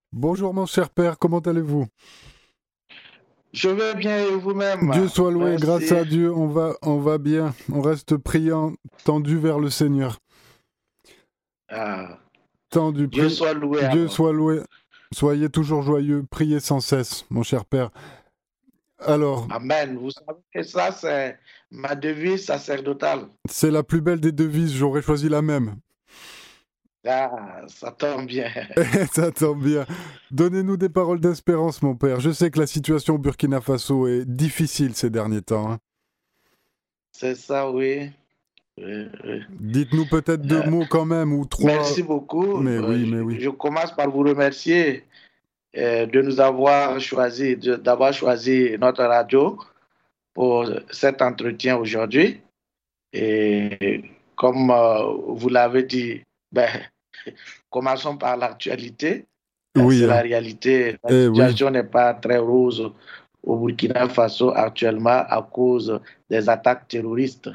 Bonjour mon cher père, comment allez-vous? Je vais bien et vous-même. Dieu soit loué, grâce Merci. à Dieu, on va bien, on reste priant, tendu vers le Seigneur. Ah, Tendu, Dieu soit loué Dieu alors. soit loué, soyez toujours joyeux, priez sans cesse, mon cher père. Alors, Amen. Vous savez que ça, c'est ma devise sacerdotale. c'est la plus belle des devises, j'aurais choisi la même. Ah, ça tombe bien. Ça tombe bien. Donnez-nous des paroles d'espérance, mon père. Je sais que la situation au Burkina Faso est difficile ces derniers temps, hein. C'est ça, oui. Oui. Dites-nous peut-être deux Euh, mots quand même, ou trois. Merci beaucoup. Mais oui, mais oui. Je commence par vous remercier de nous avoir choisi, d'avoir choisi notre radio pour cet entretien aujourd'hui. Et comme vous l'avez dit, ben, commençons par l'actualité. Oui, C'est la hein. réalité. La Eh oui. situation n'est pas très rose au Burkina Faso actuellement à cause des attaques terroristes.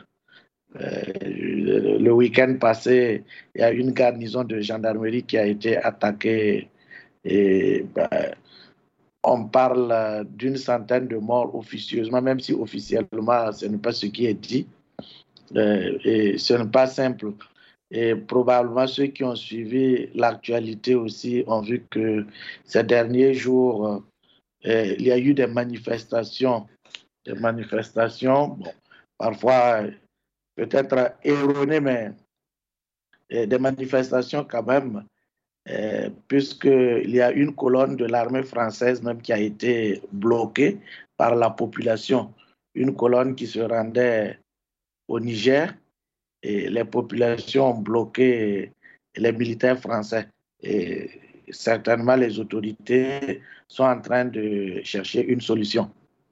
Le week-end passé, il y a une garnison de gendarmerie qui a été attaquée et ben, on parle d'une centaine de morts officieusement, même si officiellement ce n'est pas ce qui est dit. Et ce n'est pas simple. Et probablement ceux qui ont suivi l'actualité aussi ont vu que ces derniers jours, il y a eu des manifestations, bon, parfois peut-être erronées, mais des manifestations quand même, puisqu'il y a une colonne de l'armée française même qui a été bloquée par la population, une colonne qui se rendait au Niger et les populations ont bloqué les militaires français. Et certainement, les autorités sont en train de chercher une solution.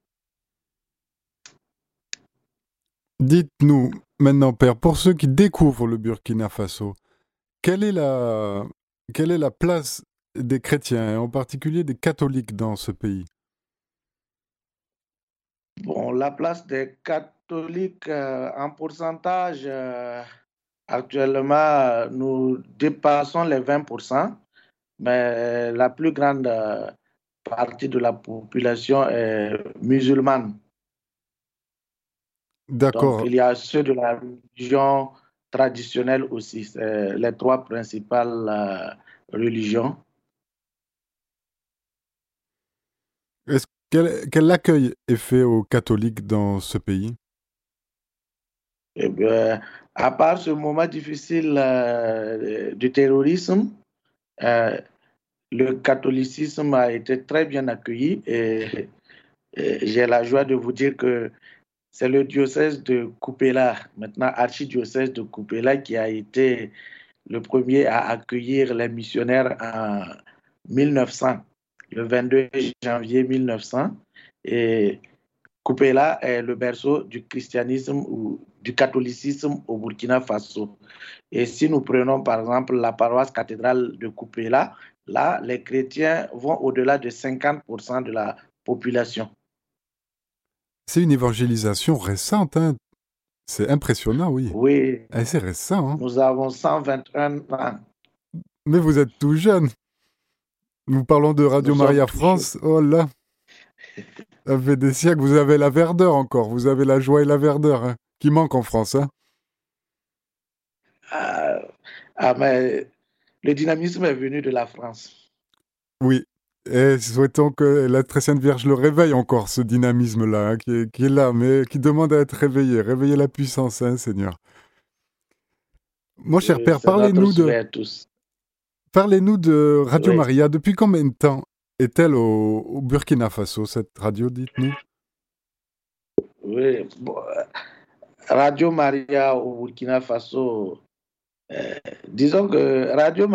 Dites-nous maintenant, père, pour ceux qui découvrent le Burkina Faso, quelle est la, quelle est la place des chrétiens, et en particulier des catholiques dans ce pays? Bon, la place des catholiques en pourcentage, actuellement, nous dépassons les 20%, mais la plus grande partie de la population est musulmane. Donc, D'accord. il y a ceux de la religion traditionnelle aussi, c'est les trois principales religions. Quel accueil est fait aux catholiques dans ce pays? Et bien, à part ce moment difficile du terrorisme, euh, le catholicisme a été très bien accueilli et j'ai la joie de vous dire que c'est le diocèse de Kupela, maintenant archidiocèse de Kupela, qui a été le premier à accueillir les missionnaires en 1900, le 22 janvier 1900. Et Kupela est le berceau du christianisme ou du catholicisme au Burkina Faso. Et si nous prenons par exemple la paroisse cathédrale de Kupela, là, les chrétiens vont au-delà de 50% de la population. C'est une évangélisation récente, hein. C'est impressionnant, oui. Oui, Eh, c'est récent, hein. nous avons 121 ans. Mais vous êtes tout jeune. Nous parlons de Nous Radio sommes Maria toujours. France. Oh là, ça fait des siècles. Vous avez la verdeur encore. Vous avez la joie et la verdeur, hein, qui manquent en France, hein. Ah, mais le dynamisme est venu de la France. Oui. Et souhaitons que la très sainte Vierge le réveille encore, ce dynamisme-là, hein, qui est là, mais qui demande à être réveillé. Réveillez la puissance, hein, Seigneur. Mon cher père, C'est notre souhait à tous. parlez-nous de Radio Oui, Maria. Depuis combien de temps est-elle au Burkina Faso, cette radio, dites-nous? oui. Bon, Radio Maria au Burkina Faso, euh, disons que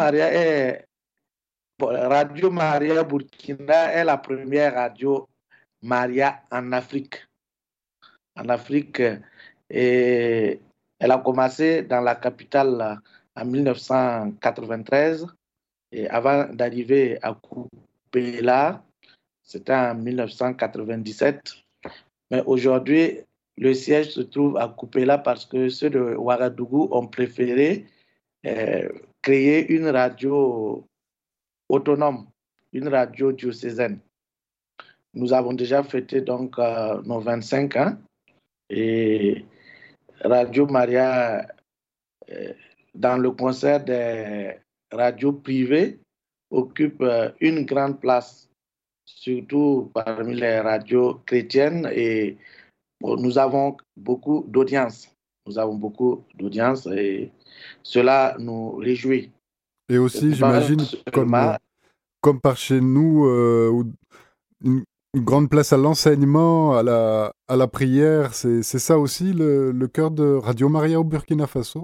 Radio Maria Burkina est la première radio Maria en Afrique. En Afrique, et elle a commencé dans la capitale en 1993 et avant d'arriver à Kupela, c'était en 1997. Mais aujourd'hui, le siège se trouve à Kupela parce que ceux de Ouagadougou ont préféré euh, créer une radio autonome une radio diocésaine. Nous avons déjà fêté donc nos 25 ans et Radio Maria, dans le concert des radios privées, occupe une grande place, surtout parmi les radios chrétiennes et bon, nous avons beaucoup d'audience. Nous avons beaucoup d'audience et cela nous réjouit. Et aussi, Pas j'imagine, seulement, comme par chez nous, une, une grande place à l'enseignement, à la prière, c'est ça aussi le cœur de Radio Maria au Burkina Faso?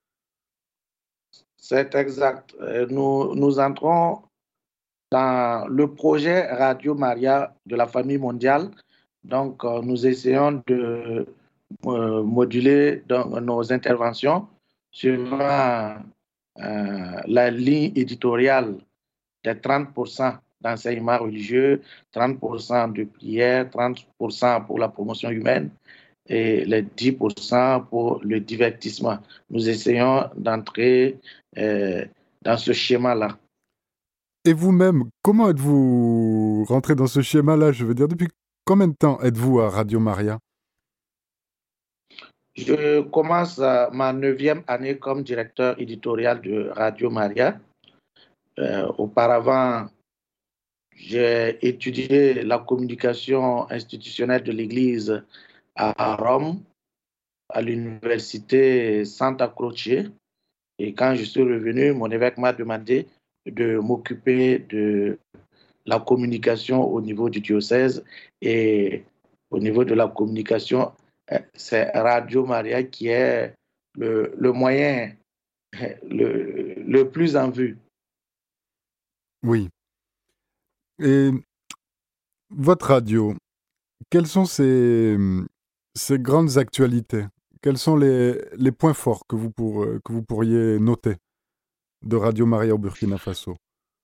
c'est exact. Nous entrons dans le projet Radio Maria de la famille mondiale. Donc, nous essayons de moduler donc, nos interventions suivant la ligne éditoriale des 30% d'enseignement religieux, 30% de prière, 30% pour la promotion humaine et les 10% pour le divertissement. Nous essayons d'entrer dans ce schéma-là. Et vous-même, comment êtes-vous rentré dans ce schéma-là? Je veux dire, depuis combien de temps êtes-vous à Radio Maria? Je commence ma 9e année comme directeur éditorial de Radio Maria. Auparavant, j'ai étudié la communication institutionnelle de l'Église à Rome, à l'université Santa Croce. Et quand je suis revenu, mon évêque m'a demandé de m'occuper de la communication au niveau du diocèse. Et au niveau de la communication, c'est Radio Maria qui est le moyen le plus en vue. Oui. Et votre radio, quelles sont ses grandes actualités? Quels sont les points forts que vous pourriez noter de Radio Maria au Burkina Faso?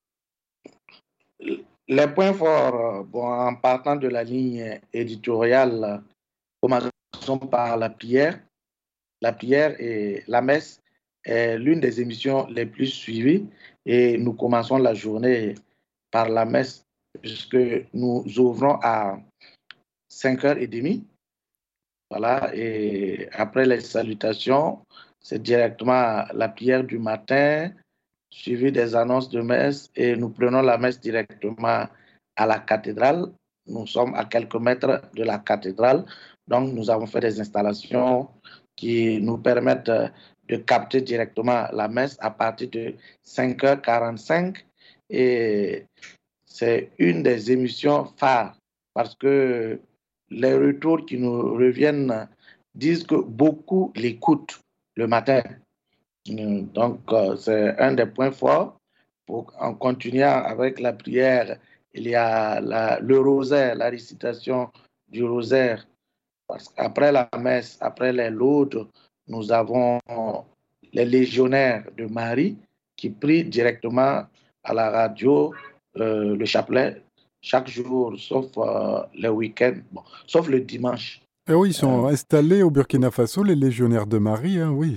Les points forts, bon, en partant de la ligne éditoriale, commençons par la prière. La prière et la messe est l'une des émissions les plus suivies et nous commençons la journée par la messe puisque nous ouvrons à 5h30. Voilà, et après les salutations, c'est directement la prière du matin, suivie des annonces de messe, et nous prenons la messe directement à la cathédrale. Nous sommes à quelques mètres de la cathédrale, donc nous avons fait des installations qui nous permettent de capter directement la messe à partir de 5h45. Et c'est une des émissions phares parce que les retours qui nous reviennent disent que beaucoup l'écoutent le matin. Donc, c'est un des points forts. En continuant avec la prière, il y a le rosaire, la récitation du rosaire. Parce qu'après la messe, après les laudes, nous avons les légionnaires de Marie qui prient directement à la radio le chapelet chaque jour, sauf le week-end, bon, sauf le dimanche. Eh oui, ils sont installés au Burkina Faso, les légionnaires de Marie, hein, oui.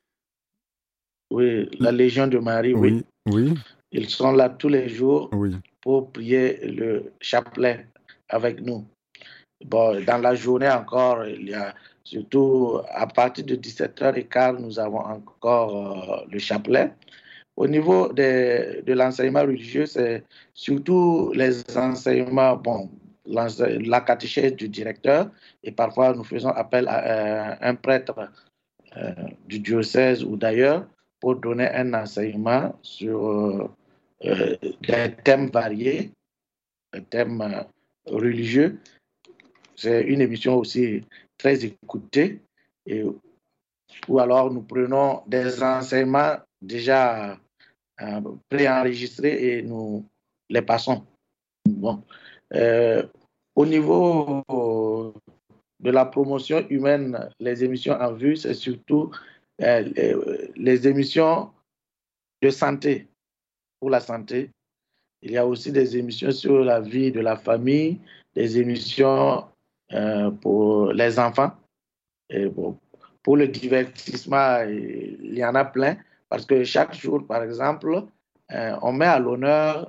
Oui, la Légion de Marie, oui. Oui, oui, Ils sont là tous les jours oui. pour prier le chapelet avec nous. Bon, dans la journée encore, il y a surtout à partir de 17h15, nous avons encore le chapelet. Au niveau de l'enseignement religieux, c'est surtout les enseignements, bon, la catéchèse du directeur, et parfois nous faisons appel à un prêtre du diocèse ou d'ailleurs pour donner un enseignement sur des thèmes variés, des thèmes religieux. C'est une émission aussi très écoutée, et, ou alors nous prenons des enseignements déjà préenregistrés et nous les passons. Bon. Au niveau de la promotion humaine, les émissions en vue, c'est surtout les émissions de santé, pour la santé. Il y a aussi des émissions sur la vie de la famille, des émissions pour les enfants. Et bon, pour le divertissement, il y en a plein, parce que chaque jour, par exemple, on met à l'honneur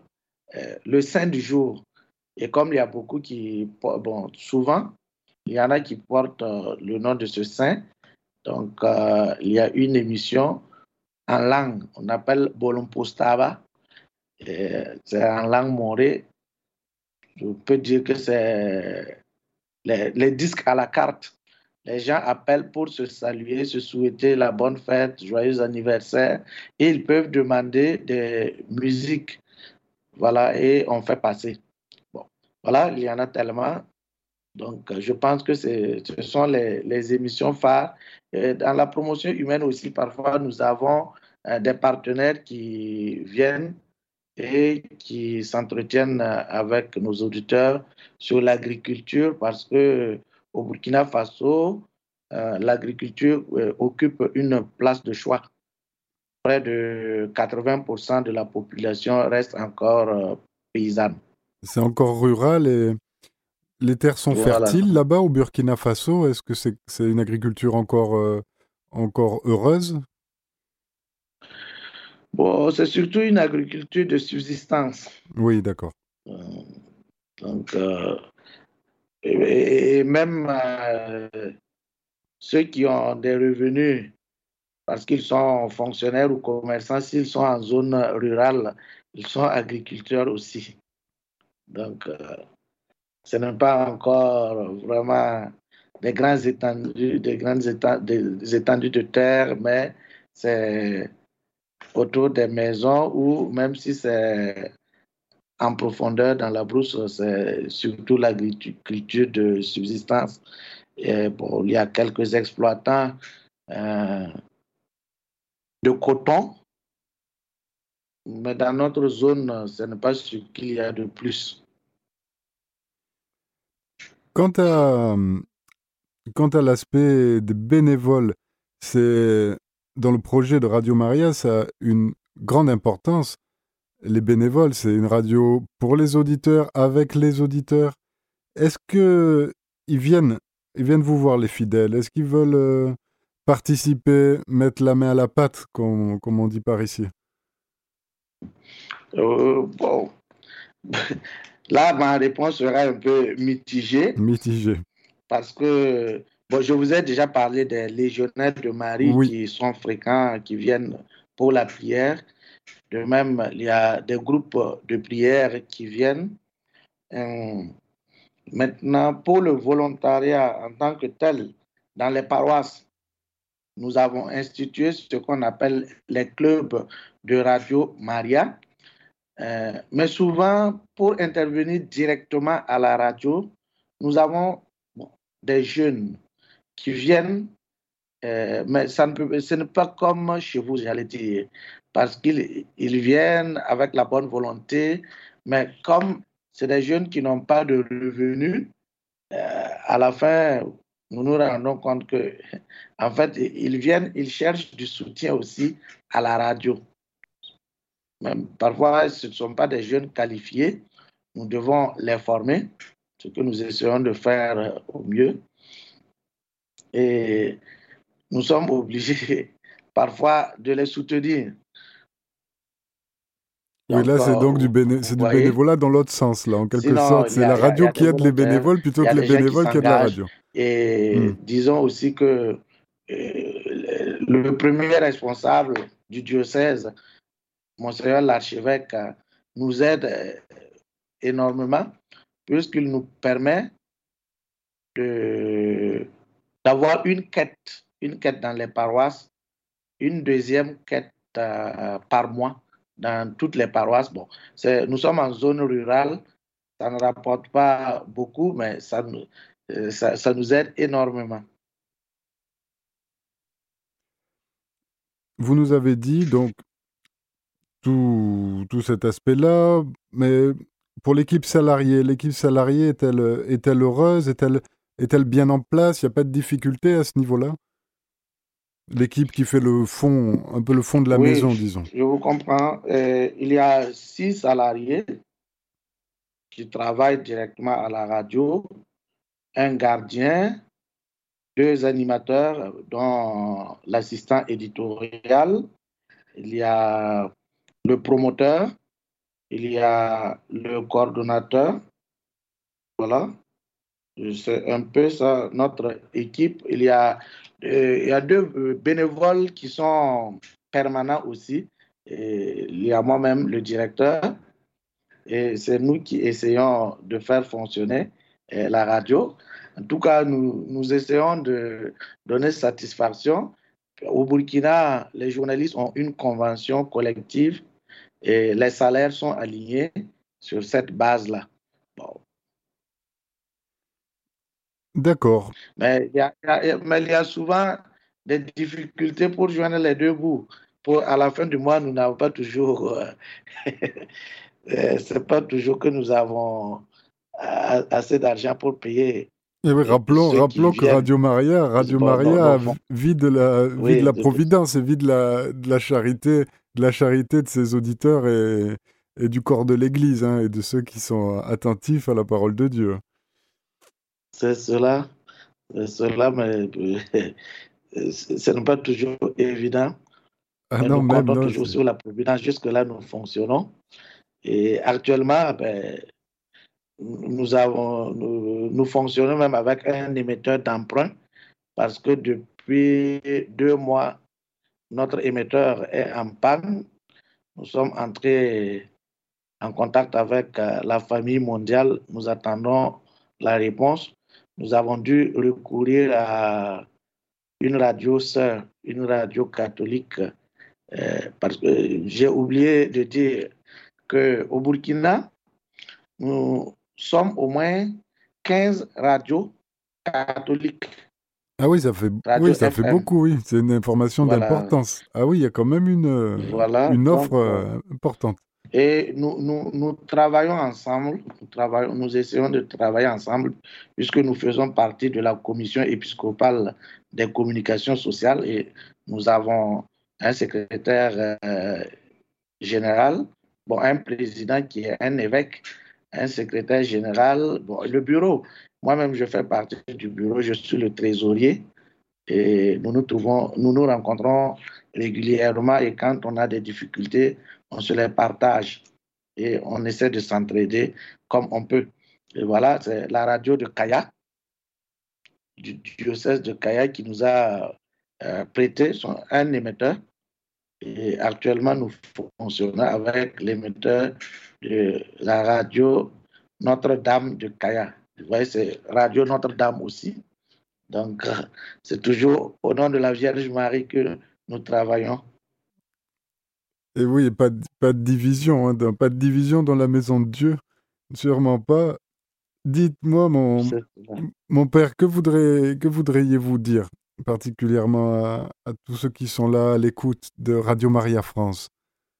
le saint du jour. Et comme il y a beaucoup souvent, il y en a qui portent le nom de ce saint. Donc, il y a une émission en langue, on appelle Bolompostaba. C'est en langue morée. Je peux dire que c'est les disques à la carte. Les gens appellent pour se saluer, se souhaiter la bonne fête, joyeux anniversaire, et ils peuvent demander des musiques. Voilà, et on fait passer. Bon, voilà, il y en a tellement. Donc, je pense que ce sont les émissions phares. Et dans la promotion humaine aussi, parfois, nous avons des partenaires qui viennent et qui s'entretiennent avec nos auditeurs sur l'agriculture parce que au Burkina Faso, l'agriculture occupe une place de choix. Près de 80% de la population reste encore paysanne. C'est encore rural et les terres sont Voilà. fertiles là-bas au Burkina Faso. Est-ce que c'est une agriculture encore heureuse? Bon, c'est surtout une agriculture de subsistance. Oui, d'accord. Euh, Donc, et même ceux qui ont des revenus parce qu'ils sont fonctionnaires ou commerçants, s'ils sont en zone rurale, ils sont agriculteurs aussi. Donc, ce n'est pas encore vraiment des étendues de terre, mais c'est autour des maisons ou même si c'est en profondeur dans la brousse, c'est surtout l'agriculture de subsistance. Et bon, il y a quelques exploitants euh, de coton, mais dans notre zone, ce n'est pas ce qu'il y a de plus. Quant à, quant à l'aspect des bénévoles, c'est dans le projet de Radio Maria, ça a une grande importance. Les bénévoles, c'est une radio pour les auditeurs, avec les auditeurs. Est-ce que ils viennent vous voir les fidèles? Est-ce qu'ils veulent participer, mettre la main à la pâte, comme on dit par ici? Bon, là, ma réponse sera un peu mitigée Mitigé. parce que bon, je vous ai déjà parlé des légionnaires de Marie Oui. qui sont fréquents, qui viennent pour la prière. De même, il y a des groupes de prière qui viennent. Euh, Maintenant, pour le volontariat en tant que tel, dans les paroisses, nous avons institué ce qu'on appelle les clubs de Radio Maria. Mais souvent, pour intervenir directement à la radio, nous avons des jeunes qui viennent, mais ce n'est pas comme chez vous, j'allais dire, parce qu'ils viennent avec la bonne volonté, mais comme c'est des jeunes qui n'ont pas de revenus, à la fin, nous nous rendons compte que, en fait, ils viennent, ils cherchent du soutien aussi à la radio. Même parfois, ce ne sont pas des jeunes qualifiés. Nous devons les former, ce que nous essayons de faire au mieux. Et nous sommes obligés parfois de les soutenir. Oui, Donc, là, c'est donc vous c'est du voyez, bénévolat dans l'autre sens, là, en quelque sinon, sorte. C'est la il y radio a qui des aide les volontaires, bénévoles il plutôt y que a les des gens qui bénévoles qui aident la s'engagent. radio. Et Hmm. disons aussi que le premier responsable du diocèse, Monseigneur l'archevêque, nous aide énormément puisqu'il nous permet d'avoir une quête dans les paroisses, une deuxième quête par mois dans toutes les paroisses. Bon, nous sommes en zone rurale, ça ne rapporte pas beaucoup, mais ça nous aide énormément. Vous nous avez dit, donc, tout cet aspect-là, mais pour l'équipe salariée est-elle heureuse? Est-elle bien en place? Il n'y a pas de difficulté à ce niveau-là? L'équipe qui fait le fond, un peu le fond de la Oui, maison, disons. je vous comprends. Il y a 6 salariés qui travaillent directement à la radio, un gardien, 2 animateurs, dont l'assistant éditorial. Il y a le promoteur il y a le coordonnateur, voilà. C'est un peu ça, notre équipe. Il y a deux bénévoles qui sont permanents aussi. Et il y a moi-même, le directeur, et c'est nous qui essayons de faire fonctionner la radio. En tout cas, nous essayons de donner satisfaction. Au Burkina, les journalistes ont une convention collective et les salaires sont alignés sur cette base-là. Bon. D'accord. Mais il y a souvent des difficultés pour joindre les deux bouts. À la fin du mois, nous n'avons pas toujours, c'est pas toujours que nous avons assez d'argent pour payer Et oui, ceux qui rappelons que viennent. Radio Bon, Maria vit de oui, la providence et vit de la charité de ses auditeurs et du corps de l'Église, hein, et de ceux qui sont attentifs à la parole de Dieu. c'est cela, mais ce n'est pas toujours évident. Ah Mais non, nous même, comptons non. toujours sur la providence. Jusque-là, nous fonctionnons. Et actuellement, ben, nous fonctionnons même avec un émetteur d'emprunt parce que depuis 2 mois, notre émetteur est en panne. Nous sommes entrés en contact avec la famille mondiale. Nous attendons la réponse. Nous avons dû recourir à une radio sœur, une radio catholique, parce que j'ai oublié de dire qu'au Burkina, nous sommes au moins 15 radios catholiques, Ah oui, radio ça fait FM. beaucoup, oui. C'est une information Voilà, d'importance. Ah oui, il y a quand même voilà. une offre Donc, importante. et nous travaillons ensemble, nous essayons de travailler ensemble, puisque nous faisons partie de la commission épiscopale des communications sociales et nous avons un secrétaire général, bon, un président qui est un évêque, un secrétaire général, bon, le bureau. Moi-même, je fais partie du bureau, je suis le trésorier et nous nous rencontrons régulièrement et quand on a des difficultés, on se les partage et on essaie de s'entraider comme on peut. Et voilà, c'est la radio de Kaya, du diocèse de Kaya, qui nous a prêté un émetteur. Et actuellement, nous fonctionnons avec l'émetteur de la radio Notre-Dame de Kaya. Vous voyez, c'est Radio Notre-Dame aussi. Donc, c'est toujours au nom de la Vierge Marie que nous travaillons. Et oui, pas de division, hein, pas de division dans la maison de Dieu. Sûrement pas. Dites-moi, mon père, que voudriez-vous dire particulièrement à tous ceux qui sont là à l'écoute de Radio Maria France?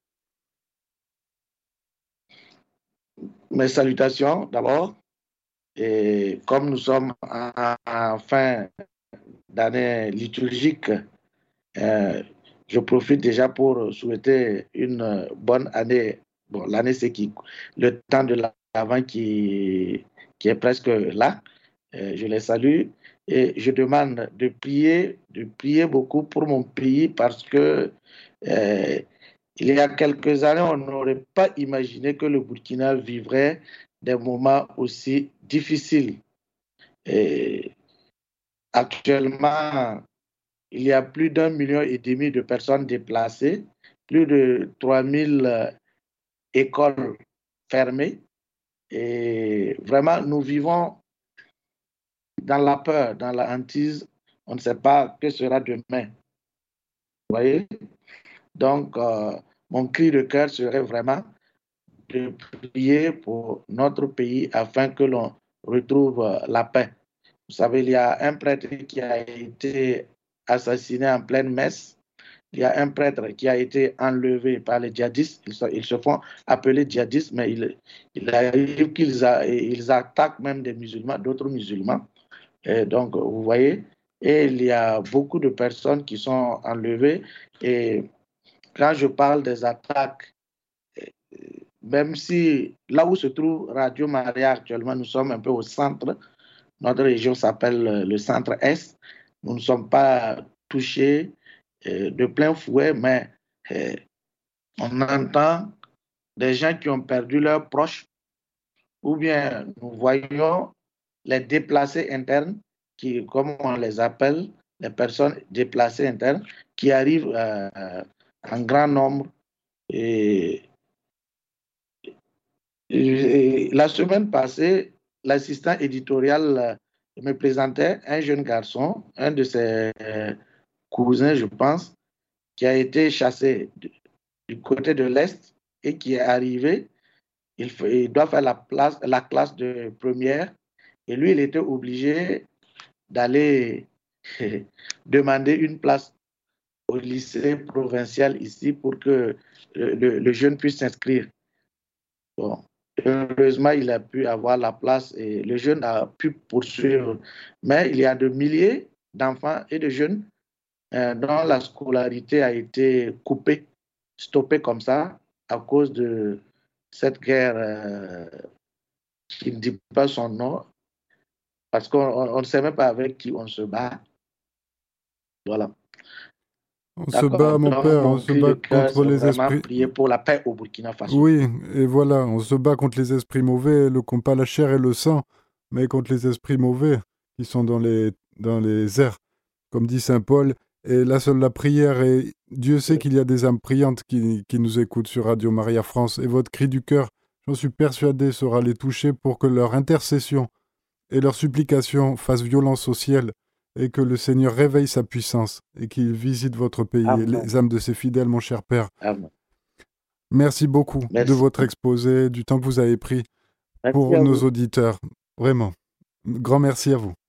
Mes salutations d'abord. Et comme nous sommes en fin d'année liturgique, euh, je profite déjà pour souhaiter une bonne année. Bon, l'année, c'est le temps de l'avant qui est presque là. Je les salue et je demande de prier beaucoup pour mon pays parce que euh, il y a quelques années, on n'aurait pas imaginé que le Burkina vivrait des moments aussi difficiles. Et actuellement, il y a plus d'1,5 million de personnes déplacées, plus de 3000 écoles fermées. Et vraiment, nous vivons dans la peur, dans la hantise. On ne sait pas que sera demain. Vous voyez? Donc, mon cri de cœur serait vraiment de prier pour notre pays afin que l'on retrouve la paix. Vous savez, il y a un prêtre qui a été assassiné en pleine messe. Il y a un prêtre qui a été enlevé par les djihadistes. Ils se font appeler djihadistes, mais il arrive ils attaquent même des musulmans, d'autres musulmans. Et donc, vous voyez, et il y a beaucoup de personnes qui sont enlevées. Et quand je parle des attaques, même si là où se trouve Radio Maria actuellement, nous sommes un peu au centre. Notre région s'appelle le centre-est. Nous ne sommes pas touchés de plein fouet, mais on entend des gens qui ont perdu leurs proches, ou bien nous voyons les déplacés internes, qui, comme on les appelle, les personnes déplacées internes, qui arrivent en grand nombre. Et, la semaine passée, l'assistant éditorial me présentait un jeune garçon, un de ses cousins, je pense, qui a été chassé du côté de l'Est et qui est arrivé. Il doit faire la classe de première. Et lui, il était obligé d'aller demander une place au lycée provincial ici pour que le jeune puisse s'inscrire. Bon, heureusement, il a pu avoir la place et le jeune a pu poursuivre. Mais il y a de milliers d'enfants et de jeunes dont la scolarité a été coupée, stoppée comme ça à cause de cette guerre qui ne dit pas son nom, parce qu'on ne sait même pas avec qui on se bat. Voilà. On se D'accord. bat, mon Donc, père, on mon se cri bat de cœur, contre c'est les vraiment esprits. prier pour la paix au Burkina Faso. Oui, et voilà, on se bat contre les esprits mauvais, le combat la chair et le sang, mais contre les esprits mauvais qui sont dans les airs, comme dit saint Paul. Et là, seule la prière, et Dieu sait qu'il y a des âmes priantes qui nous écoutent sur Radio Maria France, et votre cri du cœur, j'en suis persuadé, sera les toucher pour que leur intercession et leur supplication fassent violence au ciel, et que le Seigneur réveille sa puissance, et qu'il visite votre pays et Amen. les âmes de ses fidèles, mon cher Père. Amen. Merci beaucoup de Merci. votre exposé, du temps que vous avez pris Merci pour à nos vous. auditeurs. Vraiment. Grand merci à vous.